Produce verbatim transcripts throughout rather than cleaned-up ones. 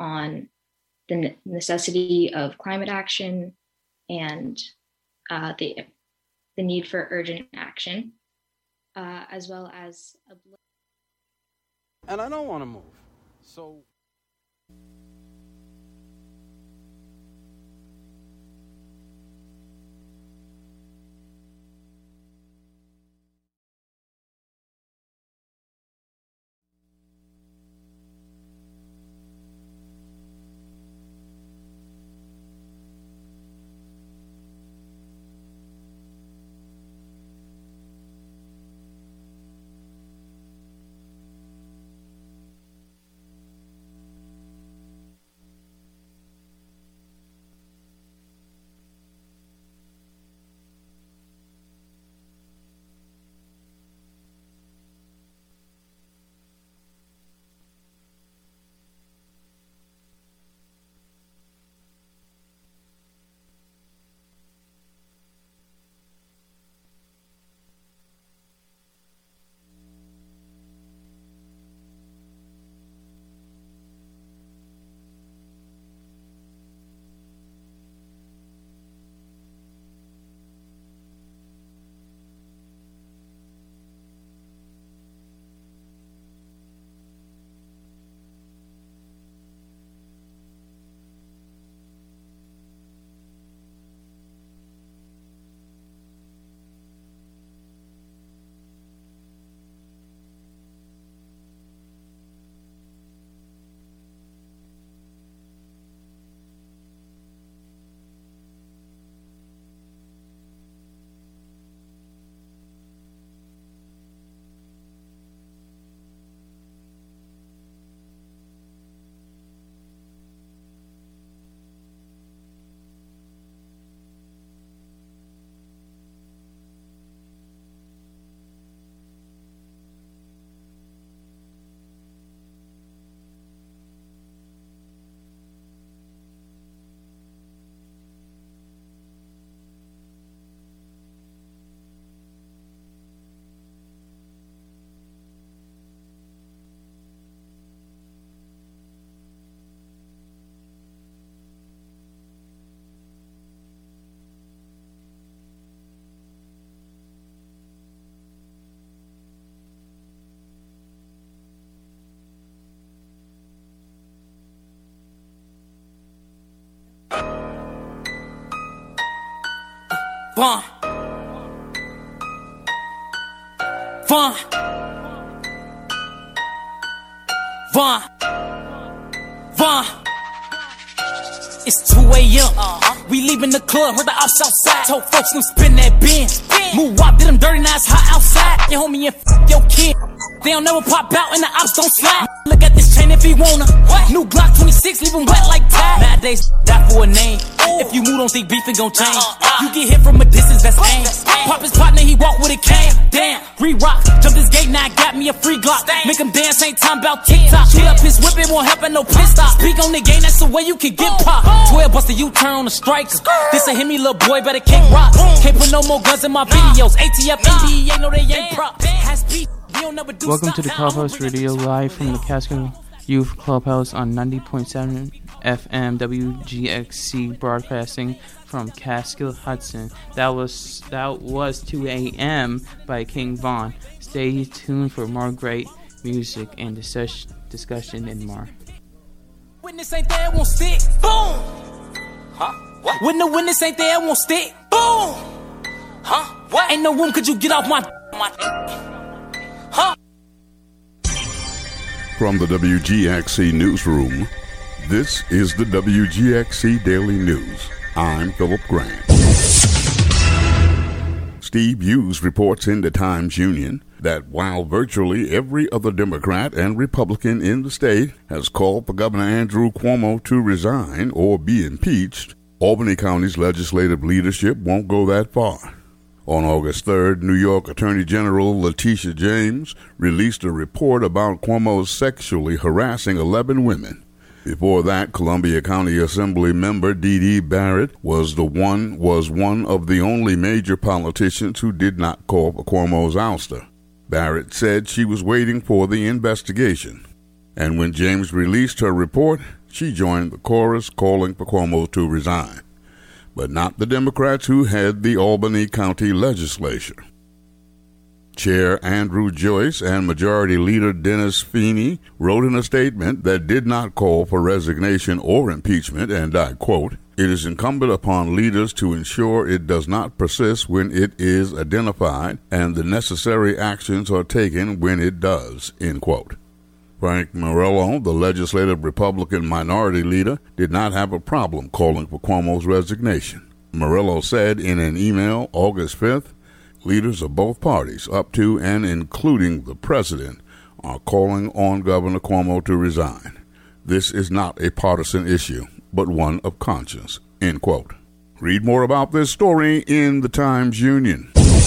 on the necessity of climate action and uh, the the need for urgent action, uh, as well as a. And I don't want to move, so. Vaughn. Vaughn. Vaughn. Vaughn. It's two a.m. Uh-huh. We leaving the club, heard the ops outside. Told folks them spin that bin. Move up, did them dirty, now it's hot outside. Your homie and f*** your kid. They don't never pop out and the ops don't slide. Look at this chain if he wanna. What? New Glock twenty-six, leave him wet like Tide. Nowadays, die for a name. Ooh. If you move, don't think beefing gon' change. Uh-uh. You get hit from a distance, that's aim. Pop his partner, he walk with a cane. Damn, re-rock, jump this gate, now I got me a free Glock. Make him dance, ain't time about TikTok. Hit up his whip, it won't happen, no pit stop. Speak on the game, that's the way you can get popped. twelve bust a U-turn on the striker. This a hit me, little boy, better kick rocks. Can't put no more guns in my videos. A T F, N B A, know they ain't props. Welcome to the Clubhouse Radio, live from the Catskill Youth Clubhouse on ninety point seven F M W G X C, broadcasting from Catskill Hudson. That was that was two a.m. by King Von. Stay tuned for more great music and dis- discussion and more. Witness ain't there, won't stick. Boom. Huh? What? When the witness ain't there, won't stick. Boom. Huh? What? Ain't no room, could you get off my my? Huh? From the W G X C newsroom, this is the W G X C Daily News. I'm Philip Grant. Steve Hughes reports in the Times-Union that while virtually every other Democrat and Republican in the state has called for Governor Andrew Cuomo to resign or be impeached, Albany County's legislative leadership won't go that far. On August third, New York Attorney General Letitia James released a report about Cuomo sexually harassing eleven women. Before that, Columbia County Assembly member Dee Dee Barrett was the one was one of the only major politicians who did not call for Cuomo's ouster. Barrett said she was waiting for the investigation. And when James released her report, she joined the chorus calling for Cuomo to resign, but not the Democrats who head the Albany County Legislature. Chair Andrew Joyce and Majority Leader Dennis Feeney wrote in a statement that did not call for resignation or impeachment, and I quote, "It is incumbent upon leaders to ensure it does not persist when it is identified and the necessary actions are taken when it does," end quote. Frank Morello, the legislative Republican minority leader, did not have a problem calling for Cuomo's resignation. Morello said in an email August fifth, "Leaders of both parties, up to and including the president, are calling on Governor Cuomo to resign. This is not a partisan issue, but one of conscience," end quote. Read more about this story in the Times-Union.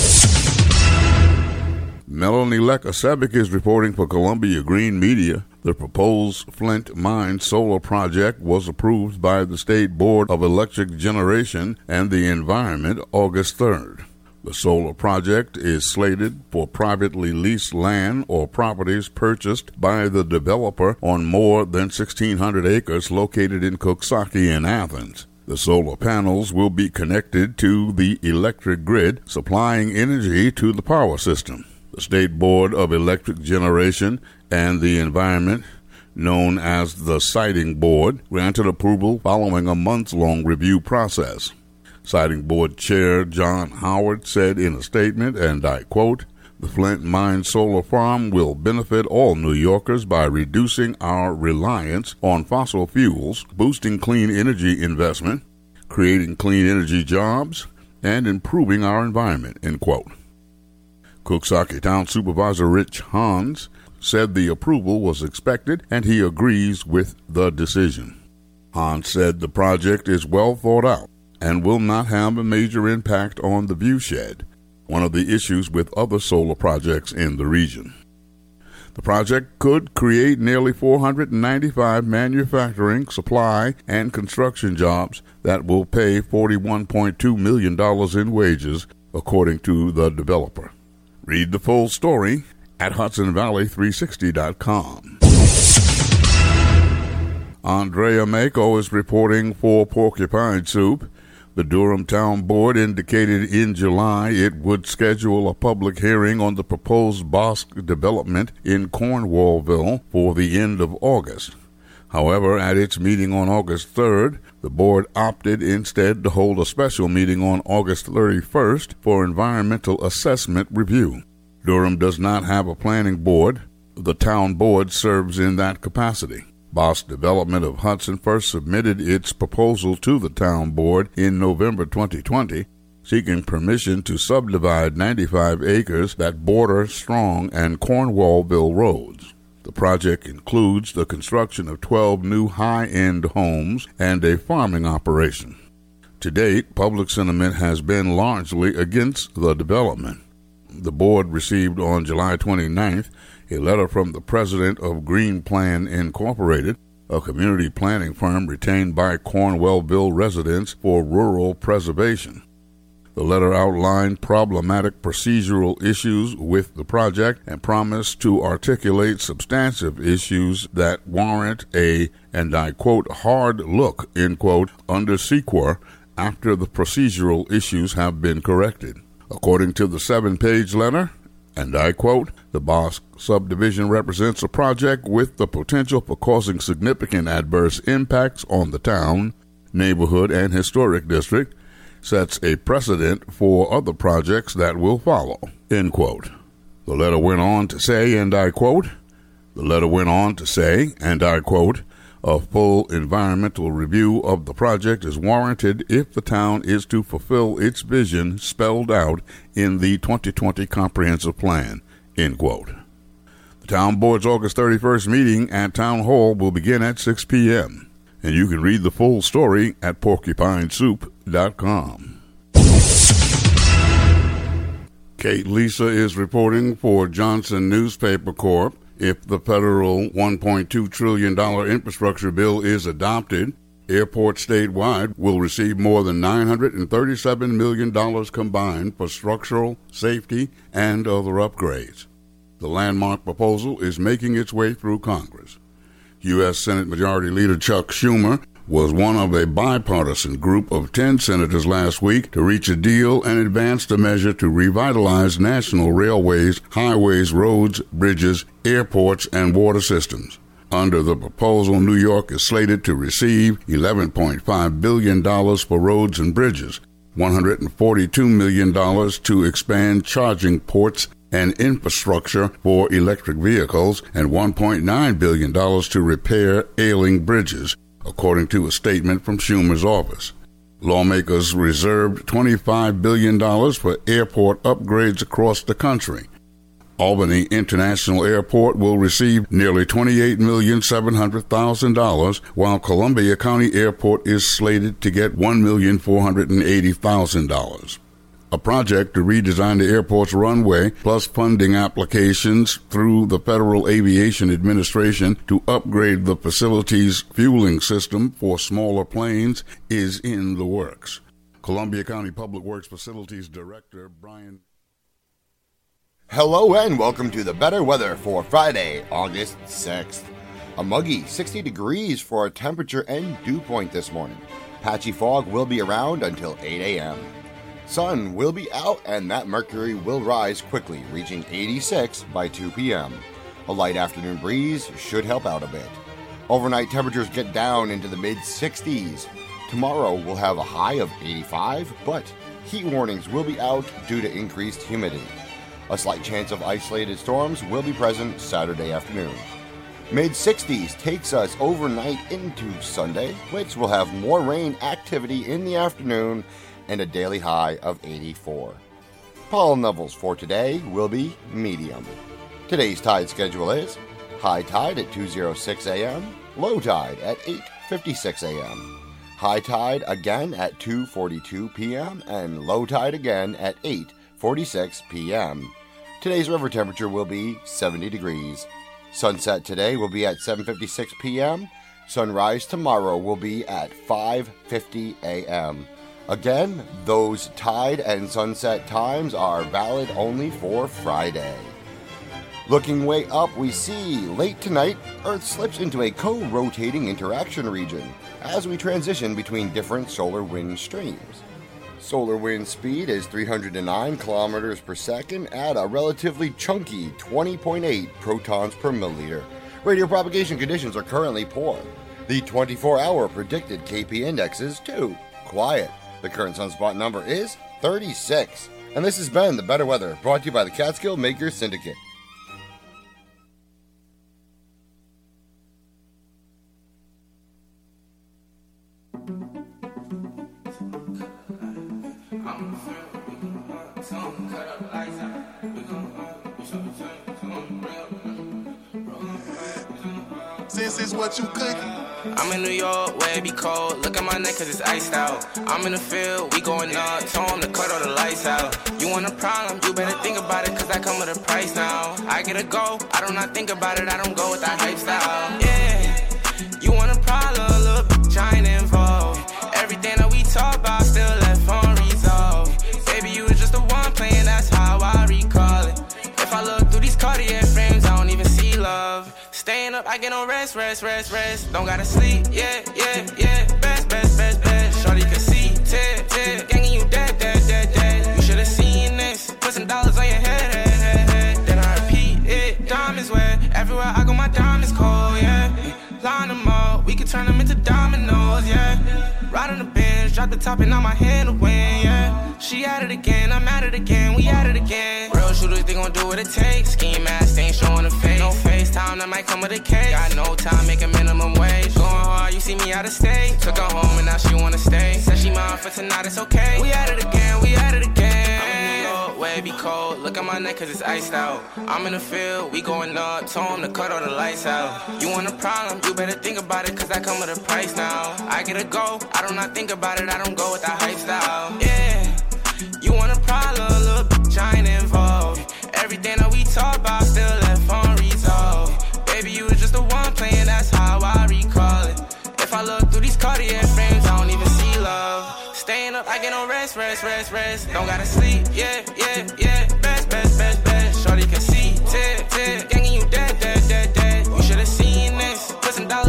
Melanie Lekasevic is reporting for Columbia Green Media. The proposed Flint Mine solar project was approved by the State Board of Electric Generation and the Environment August third. The solar project is slated for privately leased land or properties purchased by the developer on more than sixteen hundred acres located in Coxsackie and Athens. The solar panels will be connected to the electric grid, supplying energy to the power system. The State Board of Electric Generation and the Environment, known as the Siting Board, granted approval following a months-long review process. Siting Board Chair John Howard said in a statement, and I quote, "The Flint Mine Solar Farm will benefit all New Yorkers by reducing our reliance on fossil fuels, boosting clean energy investment, creating clean energy jobs, and improving our environment," end quote. Coxsackie Town Supervisor Rich Hans said the approval was expected and he agrees with the decision. Hans said the project is well thought out and will not have a major impact on the viewshed, one of the issues with other solar projects in the region. The project could create nearly four hundred ninety-five manufacturing, supply, and construction jobs that will pay forty-one point two million dollars in wages, according to the developer. Read the full story at Hudson Valley three sixty dot com. Andrea Mako is reporting for Porcupine Soup. The Durham Town Board indicated in July it would schedule a public hearing on the proposed Bosque development in Cornwallville for the end of August. However, at its meeting on August third, the board opted instead to hold a special meeting on August thirty-first for environmental assessment review. Durham does not have a planning board. The town board serves in that capacity. Bosque Development of Hudson first submitted its proposal to the town board in November twenty twenty, seeking permission to subdivide ninety-five acres that border Strong and Cornwallville roads. The project includes the construction of twelve new high-end homes and a farming operation. To date, public sentiment has been largely against the development. The board received on July twenty-ninth a letter from the president of Green Plan Incorporated, a community planning firm retained by Cornwallville residents for rural preservation. The letter outlined problematic procedural issues with the project and promised to articulate substantive issues that warrant a, and I quote, hard look, end quote, under S E Q R after the procedural issues have been corrected. According to the seven-page letter, and I quote, the Bosque subdivision represents a project with the potential for causing significant adverse impacts on the town, neighborhood, and historic district, sets a precedent for other projects that will follow, end quote. The letter went on to say, and I quote, the letter went on to say, and I quote, a full environmental review of the project is warranted if the town is to fulfill its vision spelled out in the twenty twenty Comprehensive Plan, end quote. The town board's August thirty-first meeting at Town Hall will begin at six p.m., and you can read the full story at porcupine soup dot com. Kate Lisa is reporting for Johnson Newspaper Corp. If the federal one point two trillion dollars infrastructure bill is adopted, airports statewide will receive more than nine hundred thirty-seven million dollars combined for structural, safety, and other upgrades. The landmark proposal is making its way through Congress. U S. Senate Majority Leader Chuck Schumer was one of a bipartisan group of ten senators last week to reach a deal and advance a measure to revitalize national railways, highways, roads, bridges, airports, and water systems. Under the proposal, New York is slated to receive eleven point five billion dollars for roads and bridges, one hundred forty-two million dollars to expand charging ports and infrastructure for electric vehicles, and one point nine billion dollars to repair ailing bridges, according to a statement from Schumer's office. Lawmakers reserved twenty-five billion dollars for airport upgrades across the country. Albany International Airport will receive nearly twenty-eight million seven hundred thousand dollars, while Columbia County Airport is slated to get one million four hundred eighty thousand dollars. A project to redesign the airport's runway, plus funding applications through the Federal Aviation Administration to upgrade the facility's fueling system for smaller planes, is in the works. Columbia County Public Works Facilities Director Brian. Hello and welcome to the better weather for Friday, August sixth. A muggy sixty degrees for our temperature and dew point this morning. Patchy fog will be around until eight a.m. Sun will be out and that mercury will rise quickly, reaching eighty-six by two p.m. A light afternoon breeze should help out a bit. Overnight temperatures get down into the mid sixties. Tomorrow we'll have a high of eighty-five, but heat warnings will be out due to increased humidity. A slight chance of isolated storms will be present Saturday afternoon. mid sixties takes us overnight into Sunday, which will have more rain activity in the afternoon and a daily high of eighty-four. Pollen levels for today will be medium. Today's tide schedule is high tide at two oh six a.m., low tide at eight fifty-six a.m., high tide again at two forty-two p.m., and low tide again at eight forty-six p.m. Today's river temperature will be seventy degrees. Sunset today will be at seven fifty-six p.m. Sunrise tomorrow will be at five fifty a.m. Again, those tide and sunset times are valid only for Friday. Looking way up, we see late tonight, Earth slips into a co-rotating interaction region as we transition between different solar wind streams. Solar wind speed is three hundred nine kilometers per second at a relatively chunky twenty point eight protons per milliliter. Radio propagation conditions are currently poor. The twenty-four hour predicted K P index is two. Quiet. The current sunspot number is thirty-six. And this has been The Better Weather, brought to you by the Catskill Makers Syndicate. This is what you cooking. I'm in New York, where it be cold. Look at my neck cause it's iced out. I'm in the field, we going up. Told him to cut all the lights out. You want a problem, you better think about it cause I come with a price now. I get a go, I do not think about it, I don't go with that hype style. Yeah, you want a problem, little bitch, I ain't involved. Everything that we talk about still left unresolved. Baby, you was just the one playing, that's how I recall it. If I look through these Cartier frames, I don't even see love. Staying up, I get no rest, rest, rest, rest. Don't gotta sleep, yeah, yeah, yeah. Best, best, best, best. Shorty can see, tear, tear. Gangin' you dead, dead, dead, dead. You should've seen this. Put some dollars on your head, head, head, head. Then I repeat it. Diamonds wet. Everywhere I go, my diamonds cold, yeah. Line them up, we can turn them into dominoes, yeah. Ride on the bench, drop the top and on my hand to win, yeah. She at it again, I'm at it again, we at it again. Real shooters, they gon' do what it takes. Scheme mask, ain't showing a face. No FaceTime, that might come with a case. Got no time, making minimum wage. Going hard, you see me out of state. Took her home and now she wanna stay. Said she mine for tonight, it's okay. We at it again, we at it again. I'm in New York, where it be cold. Look at my neck cause it's iced out. I'm in the field, we going up. Told him to cut all the lights out. You want a problem, you better think about it cause I come with a price now. I get a go, I do not think about it, I don't go with that hype style. Yeah, you want a problem, little bitch, I ain't involved. Everything that we talk about still left unresolved. Baby, you was just the one playing, that's how I recall it. If I look through these Cartier frames, I don't even see love. Staying up, I get no rest, rest, rest, rest. Don't gotta sleep, yeah, yeah, yeah. Best, best, best, best. Shorty can see, tear, tear. Gangin' you dead, dead, dead, dead. You should've seen this. Put some dollars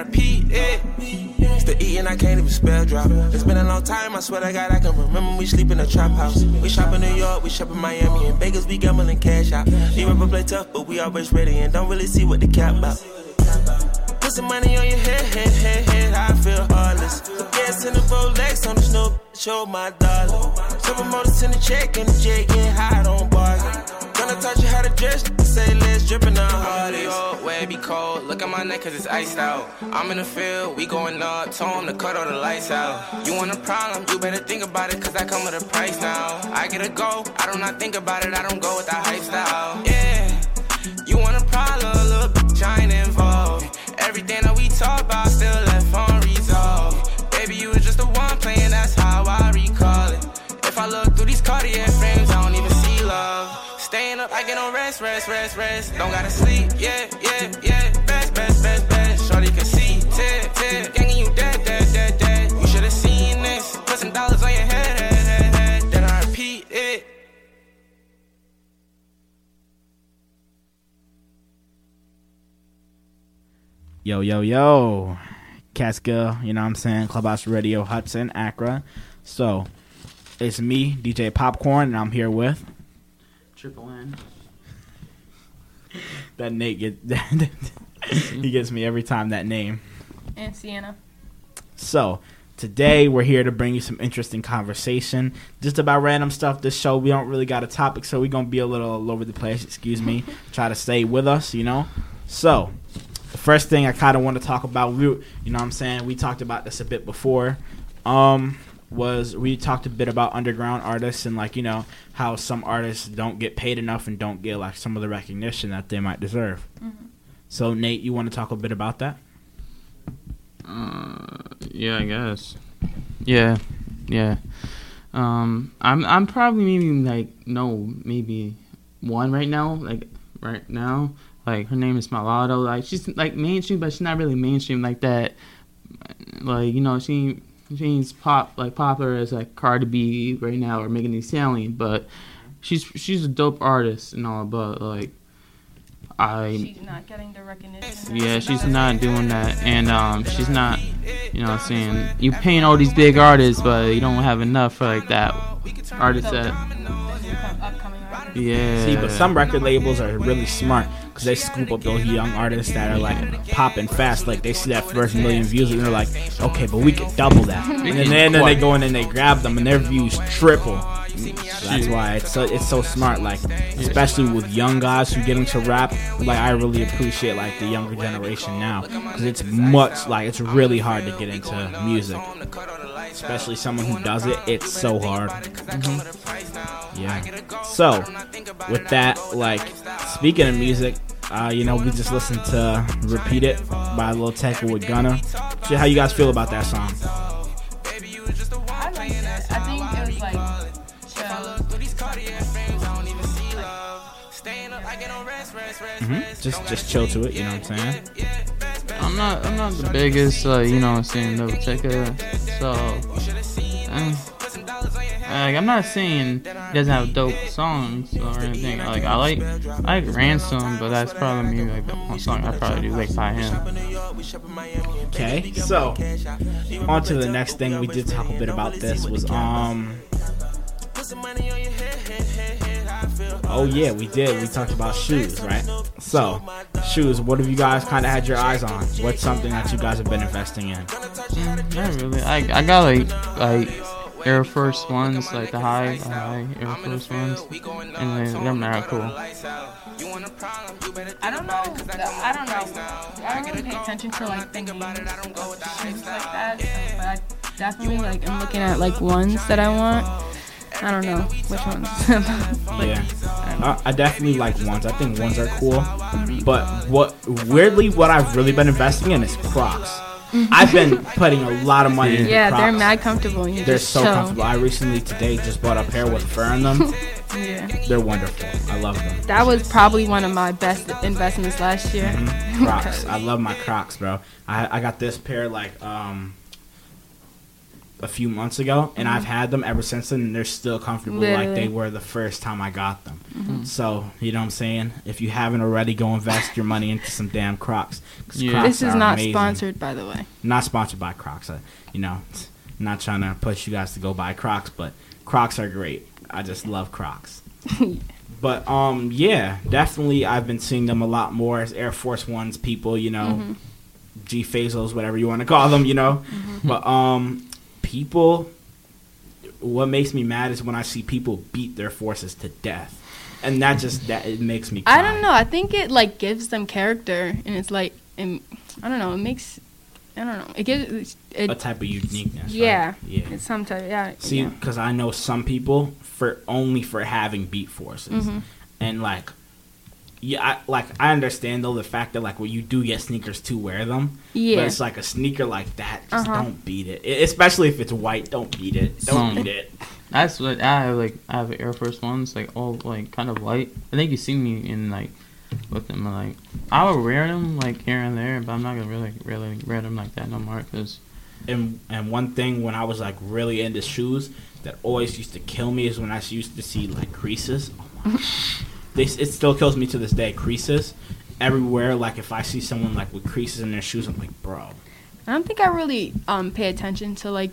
repeat it. It's the eating, I can't even spell drop. It's been a long time, I swear to God, I can remember we sleep in a trap house. We shop in New York, we shop in Miami, in Vegas, we gambling cash out. They rapper play tough, but we always ready and don't really see what the cap about. Put some money on your head, head, head, head, I feel heartless. Put gas in the Rolex on the snow, show my dollar. Several motors in the check and the jet, getting high, don't bargain. Gonna touch you how to dress, say let's drippin' on hardest. Where it be cold, look at my neck cause it's iced out. I'm in the field, we going up, told him to cut all the lights out. You want a problem, you better think about it cause I come with a price now. I get a go, I do not think about it, I don't go with that hype style. Yeah, you want a problem, little bitch, I ain't involved. Everything that we talk about still left unresolved. Baby, you was just the one playing, that's how I recall it. If I look through these Cartier frames, I don't even see love. Staying up, I get no rest, rest, rest, rest. Don't gotta sleep, yeah, yeah, yeah. Best, best, best, best. Shorty can see, tip, tip. Gangin' you dead, dead, dead, dead. You should've seen this. Put some dollars on your head, head, head, head. Then I repeat it. Yo, yo, yo. Catskill, you know what I'm saying? Clubhouse Radio, Hudson, Accra. So, it's me, D J Popcorn, and I'm here with... Triple N. That Nate get he gets me every time, that name. And Sienna. So today we're here to bring you some interesting conversation, just about random stuff. This show we don't really got a topic, so we're gonna be a little all over the place. Excuse me. Try to stay with us, you know. So the first thing I kind of want to talk about, we, you know, what I'm saying we talked about this a bit before. Um. was we talked a bit about underground artists and, like, you know, how some artists don't get paid enough and don't get, like, some of the recognition that they might deserve. Mm-hmm. So, Nate, you want to talk a bit about that? Uh, yeah, I guess. Yeah, yeah. Um, I'm I'm probably maybe, like, no, maybe one right now, like, right now. Like, her name is Mulatto. Like, she's, like, mainstream, but she's not really mainstream like that. Like, you know, she... She's pop like popular as like Cardi B right now or Megan Thee Stallion, but she's she's a dope artist and all. But like, I she's not getting the recognition. Yeah, she's not doing that, and um, she's not. You know what I'm saying? You paying all these big artists, but you don't have enough for like that artist that. Yeah. See, but some record labels are really smart because they scoop up those young artists that are like popping fast. Like they see that first million views and they're like, okay, but we could double that. And then, then, then they go in and they grab them and their views triple. So that's why it's so it's so smart. Like especially with young guys who get into rap. Like I really appreciate like the younger generation now because it's much like it's really hard to get into music. Especially someone who does it, it's so hard. Mm-hmm. Yeah. So, with that, like, speaking of music, uh, you know, we just listened to Repeat It by Lil Tecca with Gunna. So how you guys feel about that song? I liked it. I think it was, like, Mm-hmm. Just just chill to it, you know what I'm saying? I'm not I'm not the biggest, uh, you know what I'm saying, Lil Tecca, so uh, like, I'm not saying he doesn't have dope songs or anything. Like I like I like Ransom, but that's probably maybe like the one song I probably do like by him. Okay, so on to the next thing. We did talk a bit about this was um oh yeah, we did. We talked about shoes, right? So, shoes, what have you guys kind of had your eyes on? What's something that you guys have been investing in? Mm, not really. I I got like like Air Force Ones, like the high, the high Air Force Ones, and they, they're not cool. I don't know. I don't know. I don't really pay attention to like the names of shoes like that, but I definitely like I'm looking at like ones that I want. I don't know which ones. Like, yeah, I, I definitely like ones. I think ones are cool. But what weirdly, what I've really been investing in is Crocs. I've been putting a lot of money into yeah, Crocs. They're mad comfortable. You they're just so chill. comfortable. I recently today just bought a pair with fur in them. Yeah, they're wonderful. I love them. That was probably one of my best investments last year. Mm-hmm. Crocs. I love my Crocs, bro. I I got this pair like um. a few months ago, and Mhm. I've had them ever since then, and they're still comfortable Literally. like they were the first time I got them. Mhm. So, you know what I'm saying? If you haven't already, go invest your money into some damn Crocs. 'Cause Yeah. Crocs This is are not amazing. sponsored, by the way. Not sponsored by Crocs. I, you know, not trying to push you guys to go buy Crocs, but Crocs are great. I just love Crocs. But um, yeah, definitely I've been seeing them a lot more as Air Force Ones people, you know, Mhm. G Phasals, whatever you want to call them, you know. Mhm. But um, people, what makes me mad is when I see people beat their forces to death, and that just that it makes me cry. I don't know. I think it like gives them character, and it's like, and I don't know. It makes, I don't know. It gives it, a type of uniqueness. yeah, right? Yeah. It's some type. Yeah. See, yeah. because I know some people for only for having beat forces, Mhm. and like, yeah, I, like I understand though the fact that like when you do get sneakers to wear them, Yeah. but it's like a sneaker like that, just Uh-huh. don't beat it. I- Especially if it's white, don't beat it. Don't Um, beat it. That's what I have. Like I have Air Force Ones, like all like kind of white. I think you see me in like with them. Like I would wear them like here and there, but I'm not gonna really really wear them like that no more. Cause And and one thing when I was like really into shoes that always used to kill me is when I used to see like creases. Oh my God. They, it still kills me to this day. Creases everywhere. Like if I see someone like with creases in their shoes, I'm like, bro. I don't think I really um pay attention to like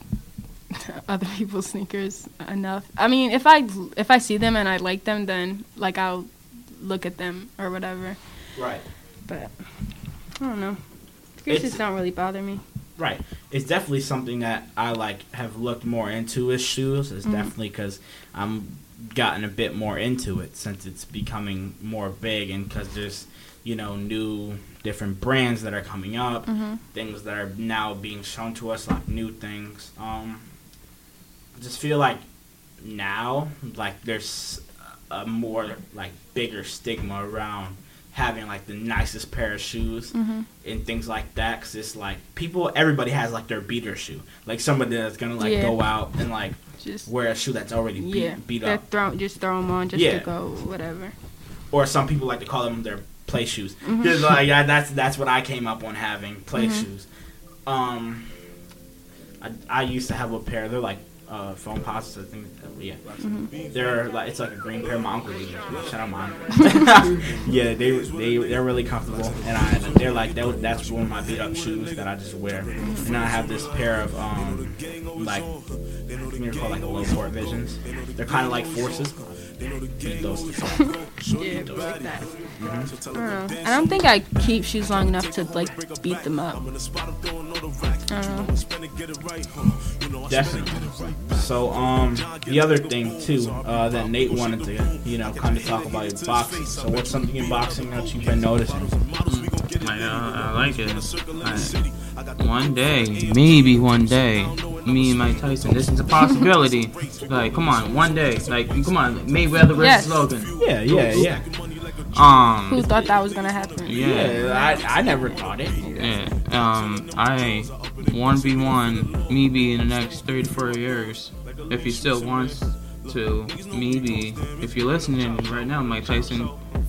other people's sneakers enough. I mean, if I if I see them and I like them, then like I'll look at them or whatever. Right. But I don't know. Creases It's- don't really bother me. Right. It's definitely something that I like have looked more into is shoes. It's Mhm. definitely because I'm gotten a bit more into it since it's becoming more big and because there's, you know, new different brands that are coming up, Mhm. things that are now being shown to us, like new things. Um, I just feel like now, like there's a more like bigger stigma around having like the nicest pair of shoes Mhm. and things like that, because it's like people, everybody has like their beater shoe, like somebody that's gonna like Yeah. go out and like Just wear a shoe that's already beat, yeah, beat they're up, throw, just throw them on just Yeah. to go whatever. or some people like to call them their play shoes. Mhm. Just like yeah, that's that's what I came up on having play Mhm. shoes. Um, I I used to have a pair. They're like uh, foam posits, I think. Uh, yeah, Mhm. they're like it's like a green pair. My uncle uses them. Shout out mine. Yeah, they they they're really comfortable, and I they're like that, that's one of my beat up shoes that I just wear. And I have this pair of um like I think they're called like low port visions. They're kind of like forces. Beat those two. Yeah, like that. Mhm. I don't know. I don't think I keep shoes long enough to like beat them up. I don't know. Definitely. So, um, the other thing too, uh, that Nate wanted to, you know, kind of talk about is boxing. So, what's something in boxing that you've been noticing? Mm, I, uh, I like it. I, one day, maybe one day, me and Mike Tyson. This is a possibility. Like, come on, one day. Like, come on, Mayweather versus Yes. Logan. Yeah, yeah, yeah. Um. Who thought that was gonna happen? Yeah. Yeah, I, I never thought it. Yeah. Um. I one v one maybe in the next three to four years, if he still wants to. Maybe if you're listening right now, Mike Tyson.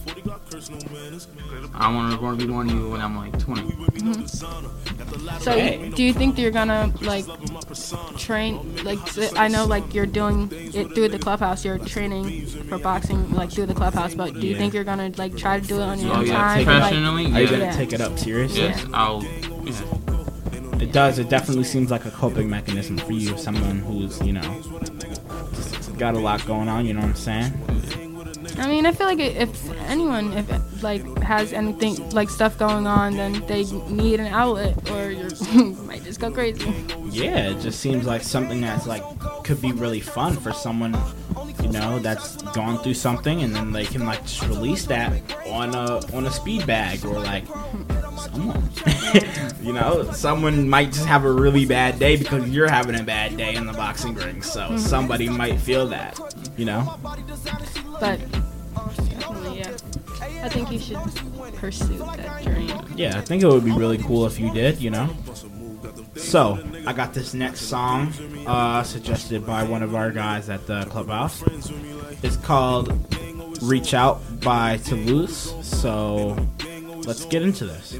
I want to one v one you when I'm like twenty. Mhm. So, Hey. do you think you're gonna like train? Like, s- I know, like you're doing it through the clubhouse. You're training for boxing, like through the clubhouse. But do you Yeah. think you're gonna like try to do it on your Oh, own yeah, time? and, professionally? like, Are you Yeah. gonna Yeah. take it up seriously? Yes, I'll. Yeah. It does. It definitely seems like a coping mechanism for you, someone who's, you know, just got a lot going on. You know what I'm saying? I mean, I feel like if anyone, if like has anything like stuff going on, then they need an outlet, or you might just go crazy. Yeah, it just seems like something that's like could be really fun for someone, you know, that's gone through something, and then they can like just release that on a on a speed bag, or like someone, you know, someone might just have a really bad day because you're having a bad day in the boxing ring, so Mhm. somebody might feel that, you know. But definitely, yeah, I think you should pursue that dream. Yeah, I think it would be really cool if you did, you know. So, I got this next song uh, suggested by one of our guys at the clubhouse. It's called Reach Out by Toulouse. So, let's get into this.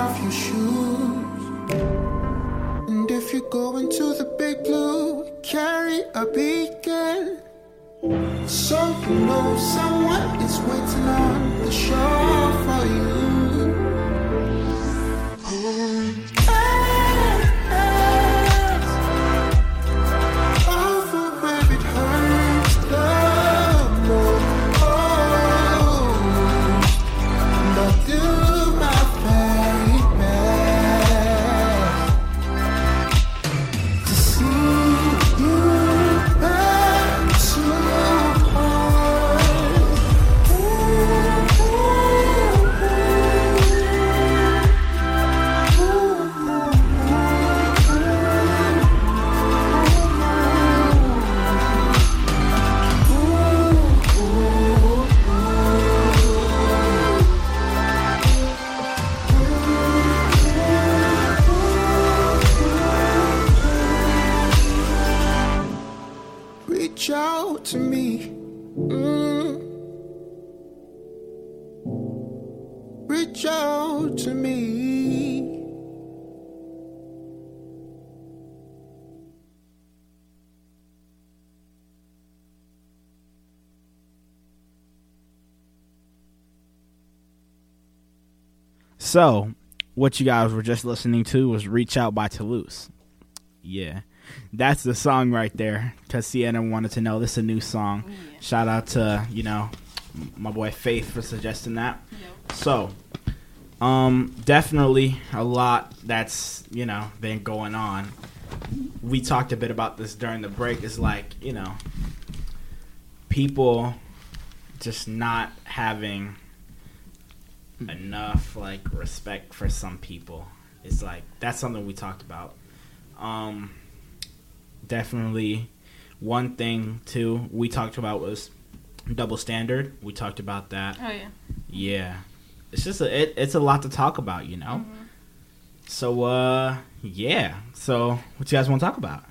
off your shoes. And if you're going to the big blue, carry a beacon. So you know someone is waiting on the shore for you. Reach out to me. Mm. Reach out to me. So, what you guys were just listening to was Reach Out by Toulouse. Yeah. That's the song right there, because Sienna wanted to know. This is a new song. Yeah. Shout out to, you know, my boy Faith for suggesting that. Yep. So, um, definitely a lot that's, you know, been going on. We talked a bit about this during the break. It's like, you know, people just not having enough, like, respect for some people. It's like, that's something we talked about. Um... Definitely one thing, too, we talked about was double standard. We talked about that. Oh, yeah. Yeah. It's just, a, it, it's a lot to talk about, you know? Mm-hmm. So, uh, yeah. So, what you guys want to talk about?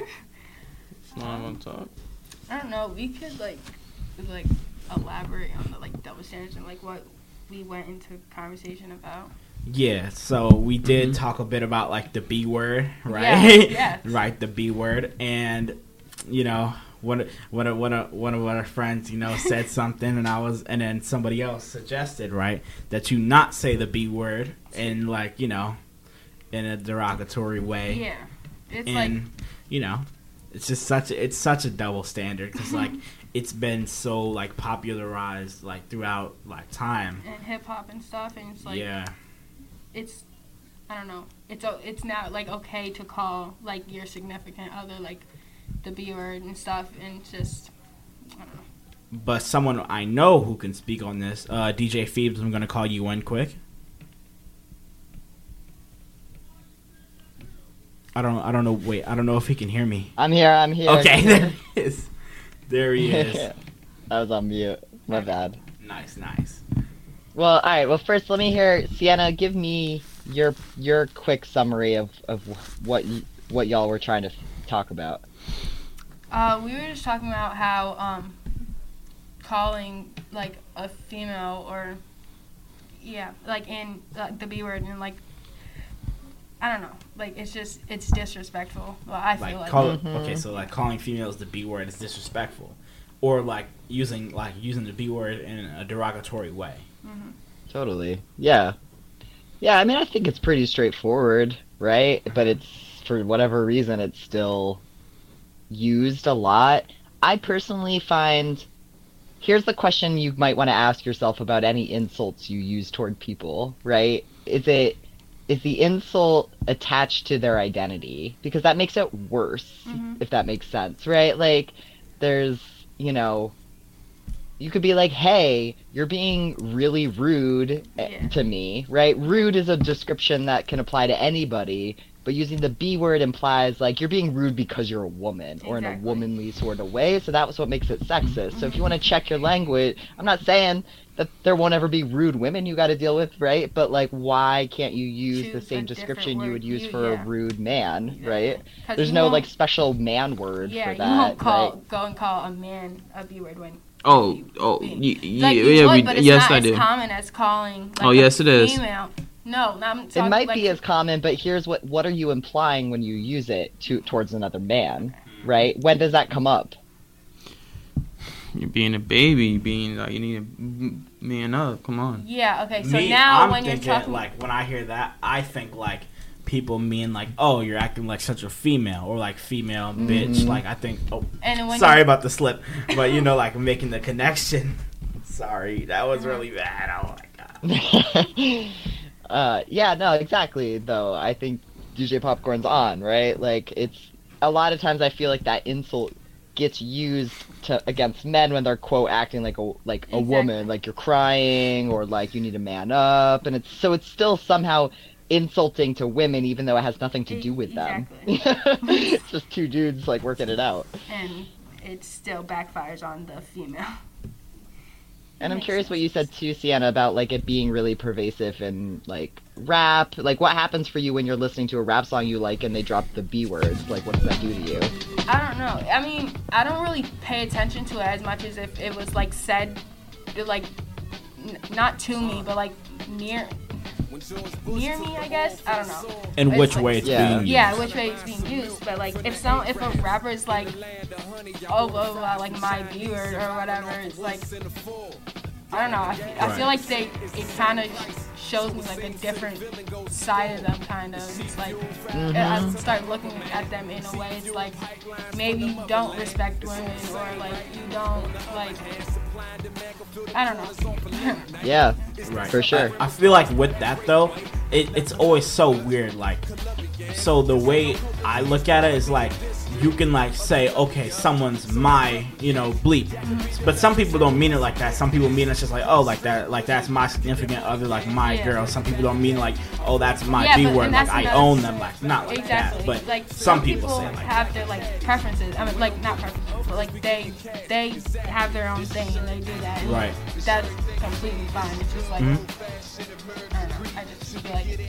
I want to talk. I don't know. We could, like, like elaborate on the, like, double standards and, like, what we went into conversation about. Yeah, so we did mm-hmm. talk a bit about, like, the B word, right? Yeah, yes. Right, the B word. And, you know, one, one, one, one of our friends, you know, said something, and I was, and then somebody else suggested, right, that you not say the B word in, like, you know, in a derogatory way. Yeah. It's and, like, you know, it's just such a, it's such a double standard, because, like, it's been so, like, popularized, like, throughout, like, time. And hip-hop and stuff, and it's, like, yeah. It's, I don't know, it's it's now, like, okay to call, like, your significant other, like, the B word and stuff, and just, I don't know. But someone I know who can speak on this, uh, D J Phoebes, I'm going to call you in quick. I don't I don't know, wait, I don't know if he can hear me. I'm here, I'm here. Okay, there he is. There he is. I was on mute, my bad. Nice, nice. Well, all right. Well, first, let me hear, Sienna, give me your your quick summary of, of what y- what y'all were trying to talk about. Uh, we were just talking about how um, calling, like, a female or, yeah, like, in like, the B word, and, like, I don't know, like, it's just, it's disrespectful. Well, I feel like. like. Call, mm-hmm. Okay, so, like, calling females the B word is disrespectful. Or, like, using, like, using the B word in a derogatory way. Mm-hmm. Totally. Yeah. Yeah, I mean, I think it's pretty straightforward, right? But it's, for whatever reason, it's still used a lot. I personally find, here's the question you might want to ask yourself about any insults you use toward people, right? Is it, is the insult attached to their identity? Because that makes it worse, mm-hmm. if that makes sense, right? Like, there's, you know, you could be like, hey, you're being really rude yeah. to me, right? Rude is a description that can apply to anybody, but using the B word implies, like, you're being rude because you're a woman, exactly. or in a womanly sort of way, so that was what makes it sexist. Mm-hmm. So if you want to check your language, I'm not saying that there won't ever be rude women you got to deal with, right? But, like, why can't you use Choose the same description you would use you, for yeah. a rude man, yeah. right? There's no, like, special man word yeah, for that, you won't call, right? go and call a man a B word when... Oh, oh, y- y- like, yeah, would, we, but it's yes, not I as do. common as calling, like, oh, yes, it is. Female. No, I'm it talking, might like, be as common, but here's what what are you implying when you use it to towards another man, right? When does that come up? You're being a baby, being like you need to man up. Come on. Yeah. Okay. So Me, now I'm when you're thinking, talking, like when I hear that, I think like people mean like, oh, you're acting like such a female or like female Mm-hmm. bitch. Like I think. Oh, And when sorry you- about the slip, but you know, like making the connection. Sorry, that was really bad. Oh my god. uh, yeah, no, exactly. Though I think D J Popcorn's on, right? Like it's a lot of times I feel like that insult gets used to against men when they're quote acting like a like a Exactly. woman, like you're crying or like you need to man up, and it's so it's still somehow insulting to women even though it has nothing to do with them. It's just two dudes like working it out. and it still backfires on the female. And I'm curious what you said too, Sienna, about like it being really pervasive in like rap. Like what happens for you when you're listening to a rap song you like and they drop the B words? Like what does that do to you? I don't know. I mean, I don't really pay attention to it as much as if it was like said, like n- not to me, but like near near me. I guess I don't know. In It's which like- way it's Yeah. being used. Yeah, which way it's being used. But like, if some, if a rapper is like, oh, blah, blah, blah, like my B word or whatever, it's like, I don't know. I feel, I feel like they, it kind of shows me like a different side of them, kind of. It's like, I start looking at them in a way. It's like, maybe you don't respect women, or like you don't like. I don't know. Yeah, Right. for sure. I, I feel like with that though, it, it's always so weird. Like, so the way I look at it is like, you can like say, okay, someone's my, you know, bleep, but some people don't mean it like that. Some people mean it's just like, oh, like that, like that's my significant other, like my Yeah. girl. Some people don't mean like, oh, that's my Yeah, B but- word, and like that's I another- own them, like not like Exactly. that. But like some people say it like have their like preferences. I mean, like not preferences, but like they they have their own thing and they do that. And Right. That's completely fine. It's just like Mhm. I don't know. I just feel like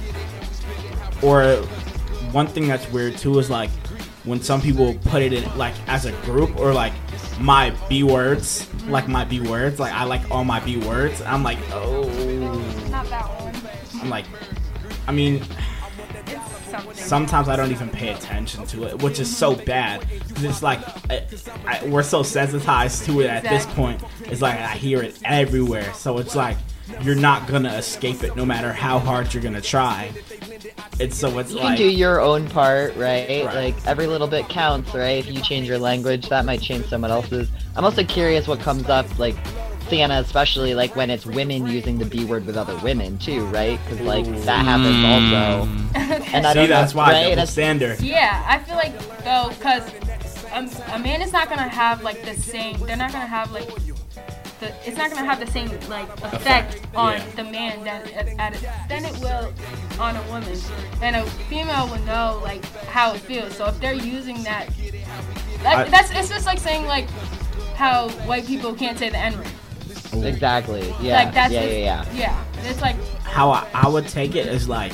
Or one thing that's weird too is like when some people put it in like as a group or like my B words, like my B words, like I like all my B words. I'm like, oh, not that one. I'm like, I mean, It's something. sometimes I don't even pay attention to it, which is so bad. 'Cause it's like I, I, we're so sensitized to it at this Exactly. point. It's like I hear it everywhere, so it's like you're not gonna escape it, no matter how hard you're gonna try. It's so it's You like can do your own part, right? Right. Like every little bit counts, right? If you change your language, that might change someone else's. I'm also curious what comes up, like Sienna, especially like when it's women using the B word with other women too, right? Because like that happens also. And I see don't that's know, why right? double That's- standard. Yeah, I feel like though, cause a, a man is not gonna have like the same. They're not gonna have like the. It's not gonna have the same like effect on yeah. the man that at, at, than it will on a woman. And a female will know like how it feels. So if they're using that, that I- that's it's just like saying like how white people can't say the N word. Exactly. Yeah. Like that's yeah, just- yeah, yeah. Yeah, it's like How I, I would take it is like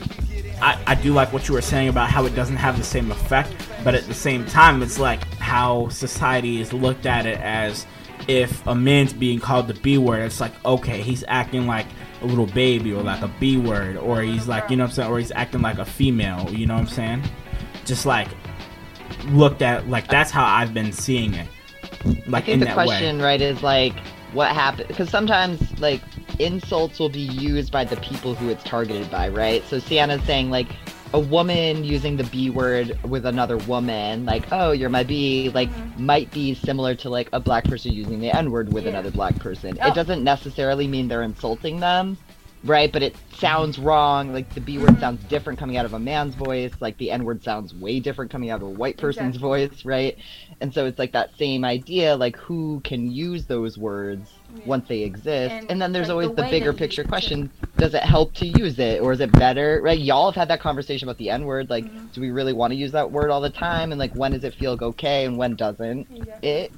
I, I do like what you were saying about how it doesn't have the same effect, but at the same time it's like how society has looked at it as if a man's being called the B word, it's like, okay, he's acting like a little baby or like a B word, or he's like, you know what I'm saying, or he's acting like a female, you know what I'm saying? Just like looked at like that's how I've been seeing it. Like I think in the that question, way. right, is like what happened, because sometimes like insults will be used by the people who it's targeted by, right? So Sienna's saying like a woman using the B word with another woman, like, oh, you're my B, like might be similar to like a black person using the N word with Yeah. another black person. Oh. It doesn't necessarily mean they're insulting them, right? But it sounds wrong. Like the B word sounds different coming out of a man's voice. Like the N word sounds way different coming out of a white person's Exactly. voice, right? And so it's like that same idea, like who can use those words once they exist. And, And, then there's like, always the the way bigger that you picture use it. question, does it help to use it or is it better, right? Y'all have had that conversation about the N word, like Mm-hmm. do we really want to use that word all the time? And like when does it feel okay and when doesn't Exactly. it?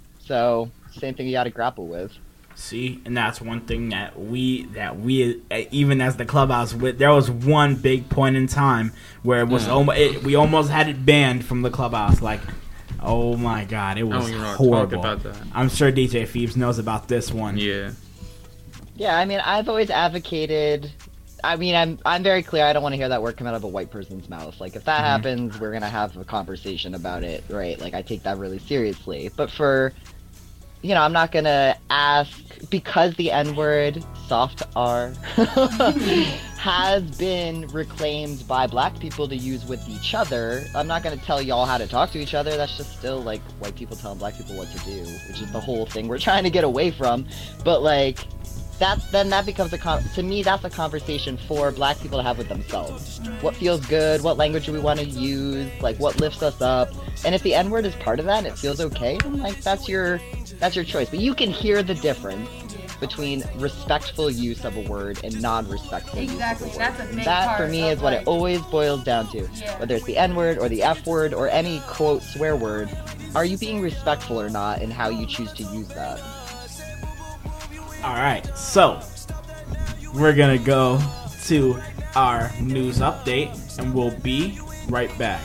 So same thing you gotta grapple with. See, and that's one thing that we that we uh, even as the clubhouse, with there was one big point in time where it was Mm. almost it, we almost had it banned from the clubhouse. Like, oh my god, it I was don't even want to talk horrible. about that. I'm sure D J Phoebes knows about this one. Yeah. Yeah, I mean, I've always advocated I mean, I'm I'm very clear. I don't want to hear that word come out of a white person's mouth. Like, if that mm-hmm. happens, we're gonna have a conversation about it, right? Like, I take that really seriously. But for, you know, I'm not gonna ask, because the N-word, soft R, has been reclaimed by black people to use with each other. I'm not gonna tell y'all how to talk to each other. That's just still like white people telling black people what to do, which is the whole thing we're trying to get away from. But like, that then that becomes a con- to me that's a conversation for black people to have with themselves. What feels good? What language do we want to use? Like, what lifts us up? And if the N-word is part of that and it feels okay, then like that's your that's your choice. But you can hear the difference between respectful use of a word and non-respectful exactly. use of a word. That's a big and that part for me is of, what like, it always boils down to. Yeah. Whether it's the N-word or the F-word or any quote swear word, are you being respectful or not in how you choose to use that? Alright, so we're gonna go to our news update and we'll be right back.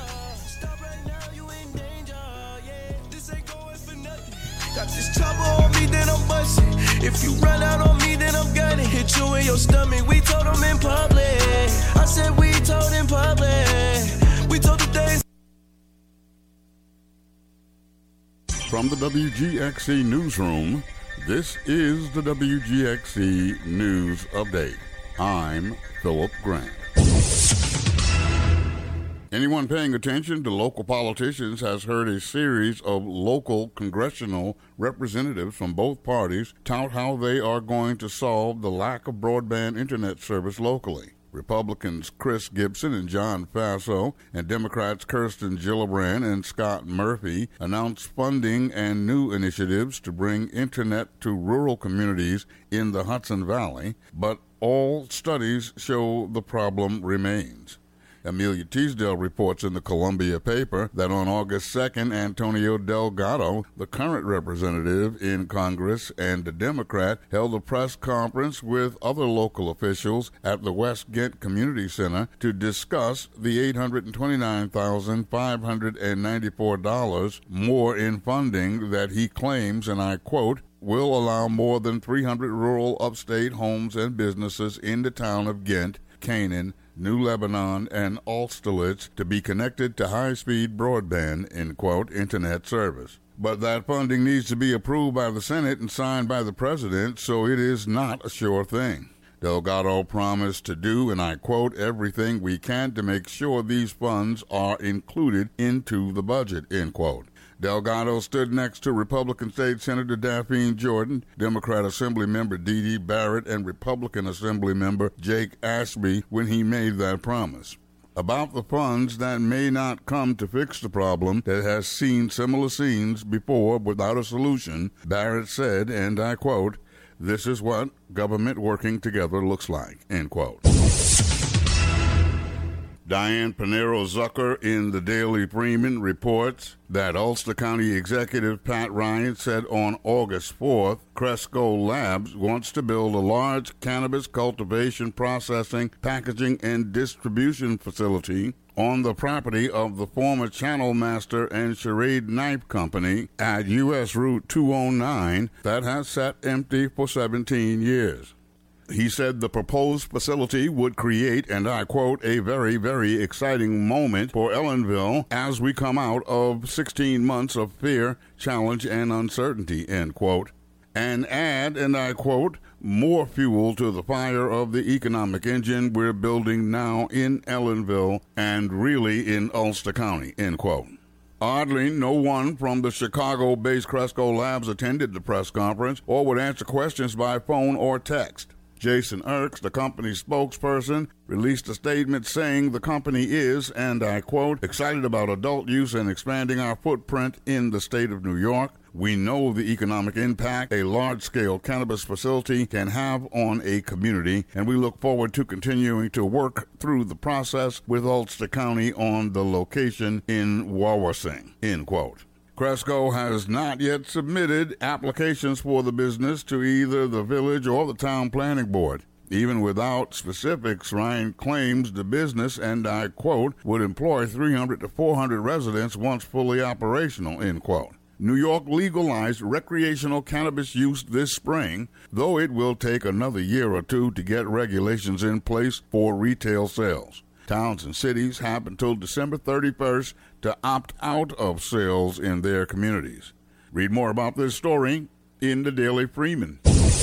Got this trouble on me, then I'm busting. If you run out on me, then I'm gonna hit you in your stomach. We told them in public. I said we told in public. We told the days. From the W G X C newsroom, this is the W G X C News Update. I'm Philip Grant. Anyone paying attention to local politicians has heard a series of local congressional representatives from both parties tout how they are going to solve the lack of broadband internet service locally. Republicans Chris Gibson and John Faso and Democrats Kirsten Gillibrand and Scott Murphy announced funding and new initiatives to bring internet to rural communities in the Hudson Valley, but all studies show the problem remains. Amelia Teasdale reports in the Columbia paper that on August second, Antonio Delgado, the current representative in Congress and a Democrat, held a press conference with other local officials at the West Ghent Community Center to discuss the eight hundred twenty-nine thousand five hundred ninety-four dollars more in funding that he claims, and I quote, will allow more than three hundred rural upstate homes and businesses in the town of Ghent, Canaan, New Lebanon, and Austerlitz to be connected to high-speed broadband, end quote, internet service. But that funding needs to be approved by the Senate and signed by the President, so it is not a sure thing. Delgado promised to do, and I quote, everything we can to make sure these funds are included into the budget, end quote. Delgado stood next to Republican State Senator Daphne Jordan, Democrat Assembly Member Dee Dee Barrett, and Republican Assembly Member Jake Ashby when he made that promise. About the funds that may not come to fix the problem that has seen similar scenes before without a solution, Barrett said, and I quote, this is what government working together looks like, end quote. Diane Pinero-Zucker in the Daily Freeman reports that Ulster County Executive Pat Ryan said on August fourth, Cresco Labs wants to build a large cannabis cultivation, processing, packaging, and distribution facility on the property of the former Channel Master and Charade Knife Company at U S Route two oh nine that has sat empty for seventeen years. He said the proposed facility would create, and I quote, a very, very exciting moment for Ellenville as we come out of sixteen months of fear, challenge, and uncertainty, end quote. And add, and I quote, more fuel to the fire of the economic engine we're building now in Ellenville and really in Ulster County, end quote. Oddly, no one from the Chicago-based Cresco Labs attended the press conference or would answer questions by phone or text. Jason Erks, the company's spokesperson, released a statement saying the company is, and I quote, excited about adult use and expanding our footprint in the state of New York. We know the economic impact a large-scale cannabis facility can have on a community, and we look forward to continuing to work through the process with Ulster County on the location in Wawasing, end quote. Cresco has not yet submitted applications for the business to either the village or the town planning board. Even without specifics, Ryan claims the business, and I quote, would employ three hundred to four hundred residents once fully operational, end quote. New York legalized recreational cannabis use this spring, though it will take another year or two to get regulations in place for retail sales. Towns and cities have until December thirty-first to opt out of sales in their communities. Read more about this story in the Daily Freeman.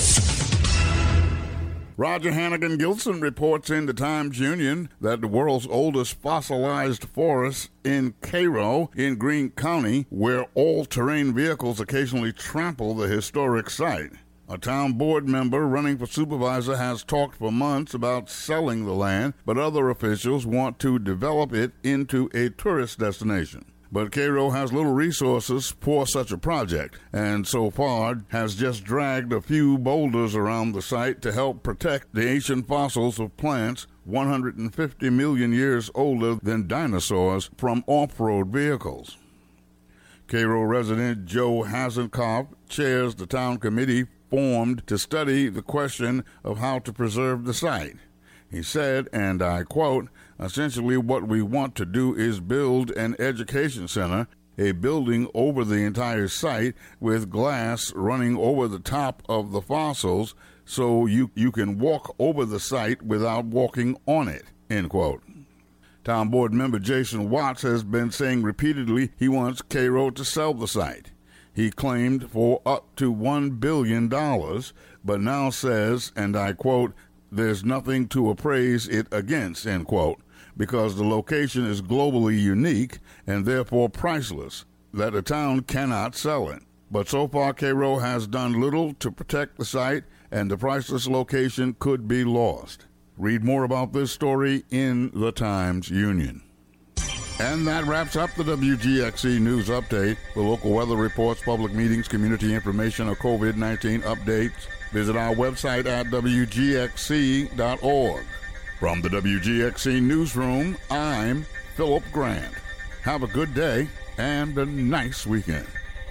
Roger Hannigan Gilson reports in the Times-Union that the world's oldest fossilized forest in Cairo in Greene County, where all-terrain vehicles occasionally trample the historic site. A town board member running for supervisor has talked for months about selling the land, but other officials want to develop it into a tourist destination. But Cairo has little resources for such a project, and so far has just dragged a few boulders around the site to help protect the ancient fossils of plants one hundred fifty million years older than dinosaurs from off-road vehicles. Cairo resident Joe Hasenkopf chairs the town committee formed to study the question of how to preserve the site. He said, and I quote, "Essentially what we want to do is build an education center, a building over the entire site with glass running over the top of the fossils so you, you can walk over the site without walking on it," end quote. Town board member Jason Watts has been saying repeatedly he wants Cairo to sell the site. He claimed for up to one billion dollars, but now says, and I quote, "There's nothing to appraise it against," end quote, because the location is globally unique and therefore priceless, that a town cannot sell it. But so far, Cairo has done little to protect the site, and the priceless location could be lost. Read more about this story in the Times-Union. And that wraps up the W G X C News Update. For local weather reports, public meetings, community information, or COVID nineteen updates, visit our website at W G X C dot org. From the W G X C Newsroom, I'm Philip Grant. Have a good day and a nice weekend.